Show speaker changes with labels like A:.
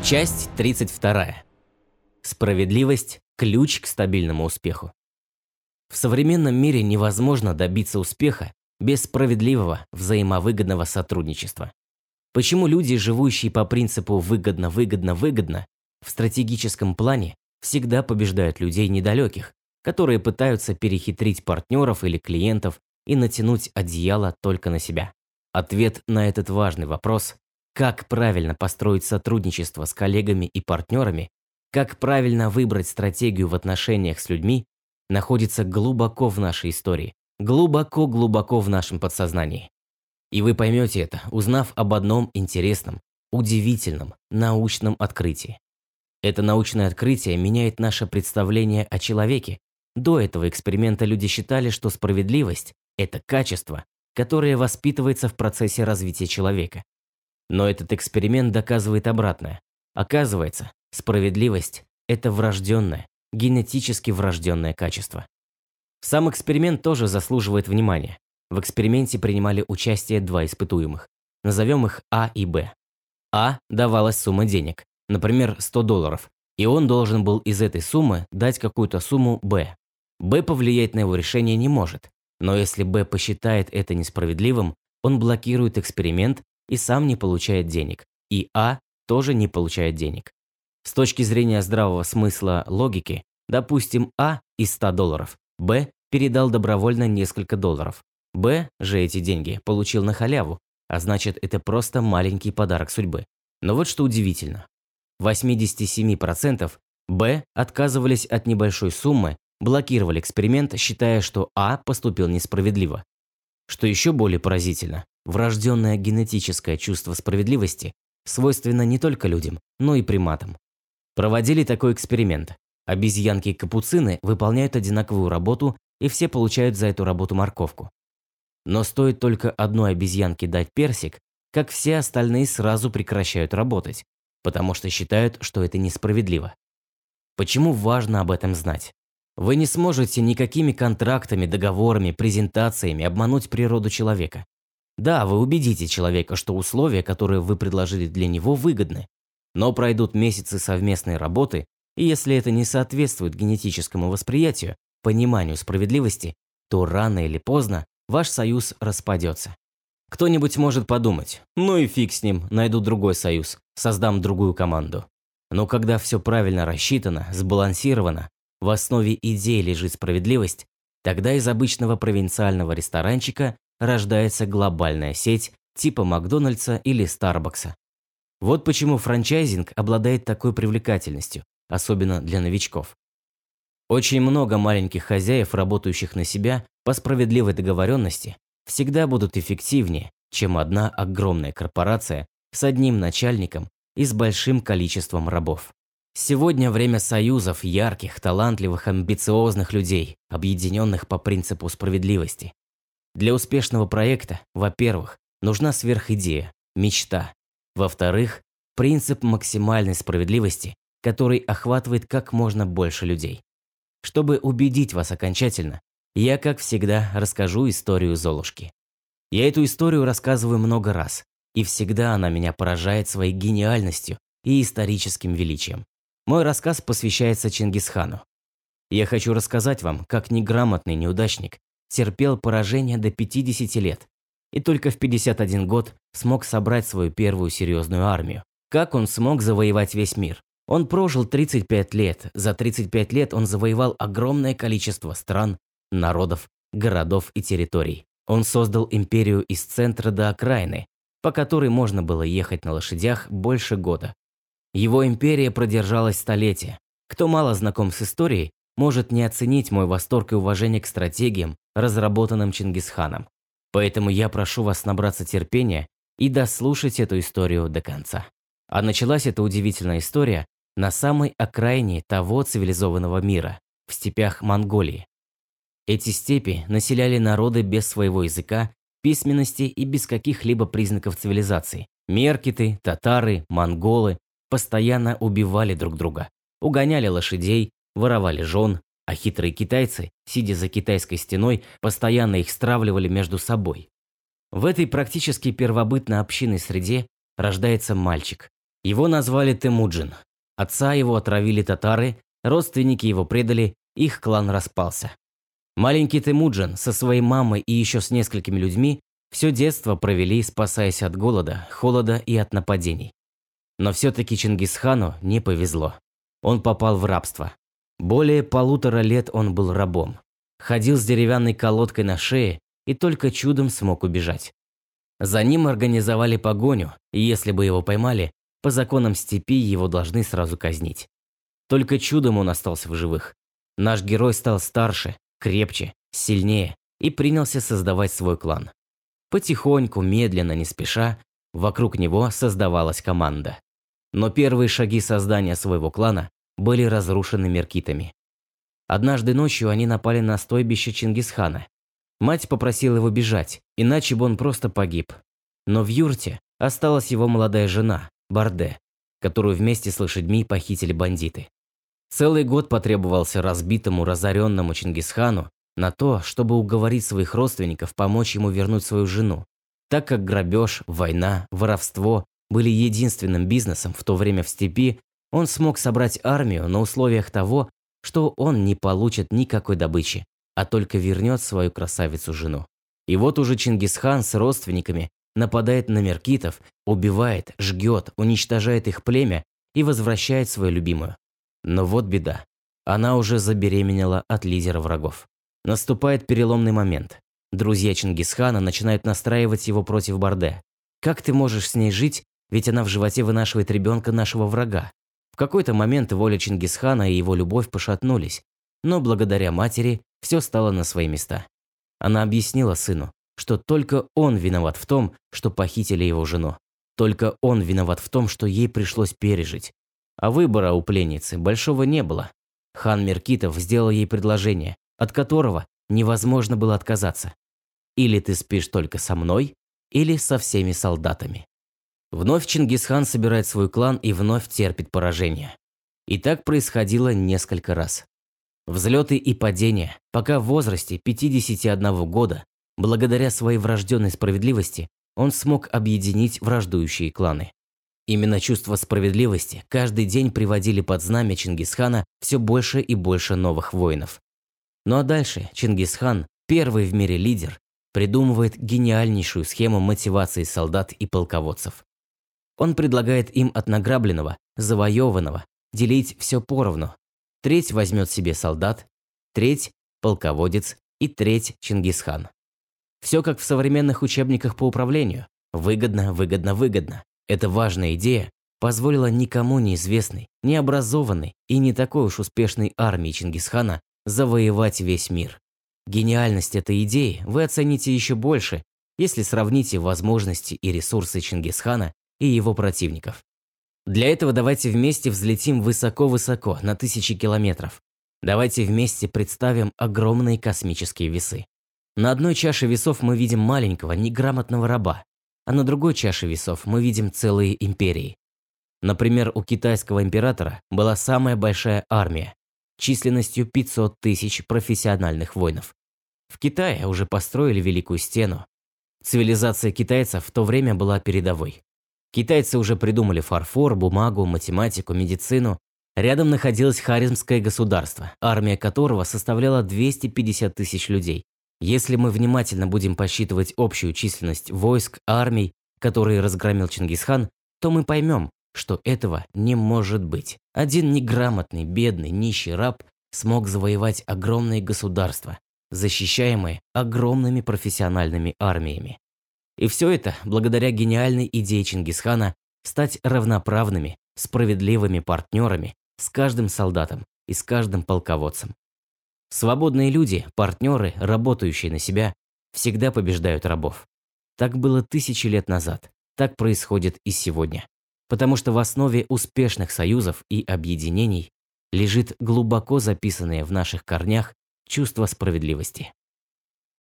A: Часть 32. Справедливость – ключ к стабильному успеху. В современном мире невозможно добиться успеха без справедливого, взаимовыгодного сотрудничества. Почему люди, живущие по принципу «выгодно-выгодно-выгодно», в стратегическом плане всегда побеждают людей недалеких, которые пытаются перехитрить партнеров или клиентов и натянуть одеяло только на себя? Ответ на этот важный вопрос – как правильно построить сотрудничество с коллегами и партнерами, как правильно выбрать стратегию в отношениях с людьми, находится глубоко в нашей истории, глубоко-глубоко в нашем подсознании. И вы поймете это, узнав об одном интересном, удивительном, научном открытии. Это научное открытие меняет наше представление о человеке. До этого эксперимента люди считали, что справедливость – это качество, которое воспитывается в процессе развития человека. Но этот эксперимент доказывает обратное. Оказывается, справедливость – это врожденное, генетически врожденное качество. Сам эксперимент тоже заслуживает внимания. В эксперименте принимали участие два испытуемых. Назовем их А и Б. А давалась сумма денег, например, $100, и он должен был из этой суммы дать какую-то сумму Б. Б повлиять на его решение не может, но если Б посчитает это несправедливым, он блокирует эксперимент и сам не получает денег, и А тоже не получает денег. С точки зрения здравого смысла логики, допустим, А из $100, Б передал добровольно несколько долларов. Б же эти деньги получил на халяву, а значит, это просто маленький подарок судьбы. Но вот что удивительно. 87% Б отказывались от небольшой суммы, блокировали эксперимент, считая, что А поступил несправедливо. Что еще более поразительно, врожденное генетическое чувство справедливости свойственно не только людям, но и приматам. Проводили такой эксперимент. Обезьянки-капуцины выполняют одинаковую работу, и все получают за эту работу морковку. Но стоит только одной обезьянке дать персик, как все остальные сразу прекращают работать, потому что считают, что это несправедливо. Почему важно об этом знать? Вы не сможете никакими контрактами, договорами, презентациями обмануть природу человека. Да, вы убедите человека, что условия, которые вы предложили для него, выгодны. Но пройдут месяцы совместной работы, и если это не соответствует генетическому восприятию, пониманию справедливости, то рано или поздно ваш союз распадется. Кто-нибудь может подумать: ну и фиг с ним, найду другой союз, создам другую команду. Но когда все правильно рассчитано, сбалансировано, в основе идеи лежит справедливость, тогда из обычного провинциального ресторанчика рождается глобальная сеть типа Макдональдса или Старбакса. Вот почему франчайзинг обладает такой привлекательностью, особенно для новичков. Очень много маленьких хозяев, работающих на себя по справедливой договоренности, всегда будут эффективнее, чем одна огромная корпорация с одним начальником и с большим количеством рабов. Сегодня время союзов ярких, талантливых, амбициозных людей, объединенных по принципу справедливости. Для успешного проекта, во-первых, нужна сверхидея, мечта. Во-вторых, принцип максимальной справедливости, который охватывает как можно больше людей. Чтобы убедить вас окончательно, я, как всегда, расскажу историю Золушки. Я эту историю рассказываю много раз, и всегда она меня поражает своей гениальностью и историческим величием. Мой рассказ посвящается Чингисхану. Я хочу рассказать вам, как неграмотный неудачник терпел поражение до 50 лет и только в 51 год смог собрать свою первую серьезную армию. Как он смог завоевать весь мир? Он прожил 35 лет. За 35 лет он завоевал огромное количество стран, народов, городов и территорий. Он создал империю из центра до окраины, по которой можно было ехать на лошадях больше года. Его империя продержалась столетия. Кто мало знаком с историей, может не оценить мой восторг и уважение к стратегиям, разработанным Чингисханом. Поэтому я прошу вас набраться терпения и дослушать эту историю до конца. А началась эта удивительная история на самой окраине того цивилизованного мира, в степях Монголии. Эти степи населяли народы без своего языка, письменности и без каких-либо признаков цивилизации. Меркиты, татары, монголы постоянно убивали друг друга, угоняли лошадей, воровали жен, а хитрые китайцы, сидя за китайской стеной, постоянно их стравливали между собой. В этой практически первобытно-общинной среде рождается мальчик, Его назвали Темуджин. Отца его отравили татары, родственники его предали, их клан распался. Маленький Темуджин со своей мамой и еще с несколькими людьми все детство провели, спасаясь от голода, холода и от нападений. Но все-таки Чингисхану не повезло. Он попал в рабство. Более 1,5 лет он был рабом. Ходил с деревянной колодкой на шее и только чудом смог убежать. За ним организовали погоню, и если бы его поймали, по законам степи его должны сразу казнить. Только чудом он остался в живых. Наш герой стал старше, крепче, сильнее и принялся создавать свой клан. Потихоньку, медленно, не спеша, вокруг него создавалась команда. Но первые шаги создания своего клана были разрушены меркитами. Однажды ночью они напали на стойбище Чингисхана. Мать попросила его бежать, иначе бы он просто погиб. Но в юрте осталась его молодая жена, Барде, которую вместе с лошадьми похитили бандиты. Целый год потребовался разбитому, разоренному Чингисхану на то, чтобы уговорить своих родственников помочь ему вернуть свою жену, так как грабеж, война, воровство были единственным бизнесом в то время в степи, он смог собрать армию на условиях того, что он не получит никакой добычи, а только вернет свою красавицу-жену. И вот уже Чингисхан с родственниками нападает на меркитов, убивает, жгет, уничтожает их племя и возвращает свою любимую. Но вот беда. Она уже забеременела от лидера врагов. Наступает переломный момент. Друзья Чингисхана начинают настраивать его против Барде. Как ты можешь с ней жить, ведь она в животе вынашивает ребенка нашего врага? В какой-то момент воля Чингисхана и его любовь пошатнулись, но благодаря матери все стало на свои места. Она объяснила сыну, что только он виноват в том, что похитили его жену. Только он виноват в том, что ей пришлось пережить. А выбора у пленницы большого не было. Хан Меркитов сделал ей предложение, от которого невозможно было отказаться. Или ты спишь только со мной, или со всеми солдатами. Вновь Чингисхан собирает свой клан и вновь терпит поражение. И так происходило несколько раз. Взлеты и падения, пока в возрасте 51 года, благодаря своей врожденной справедливости, он смог объединить враждующие кланы. Именно чувство справедливости каждый день приводили под знамя Чингисхана все больше и больше новых воинов. Ну а дальше Чингисхан, первый в мире лидер, придумывает гениальнейшую схему мотивации солдат и полководцев. Он предлагает им от награбленного, завоеванного, делить все поровну. Треть возьмет себе солдат, треть – полководец и треть – Чингисхан. Все как в современных учебниках по управлению. Выгодно, выгодно, выгодно. Эта важная идея позволила никому неизвестной, необразованной и не такой уж успешной армии Чингисхана завоевать весь мир. Гениальность этой идеи вы оцените еще больше, если сравните возможности и ресурсы Чингисхана и его противников. Для этого давайте вместе взлетим высоко-высоко, на тысячи километров. Давайте вместе представим огромные космические весы. На одной чаше весов мы видим маленького, неграмотного раба, а на другой чаше весов мы видим целые империи. Например, у китайского императора была самая большая армия, численностью 500 тысяч профессиональных воинов. В Китае уже построили Великую Стену. Цивилизация китайцев в то время была передовой. Китайцы уже придумали фарфор, бумагу, математику, медицину. Рядом находилось Хорезмское государство, армия которого составляла 250 тысяч людей. Если мы внимательно будем посчитывать общую численность войск, армий, которые разгромил Чингисхан, то мы поймем, что этого не может быть. Один неграмотный, бедный, нищий раб смог завоевать огромные государства, защищаемые огромными профессиональными армиями. И все это благодаря гениальной идее Чингисхана стать равноправными, справедливыми партнерами с каждым солдатом и с каждым полководцем. Свободные люди, партнеры, работающие на себя, всегда побеждают рабов. Так было тысячи лет назад, так происходит и сегодня. Потому что в основе успешных союзов и объединений лежит глубоко записанное в наших корнях чувство справедливости.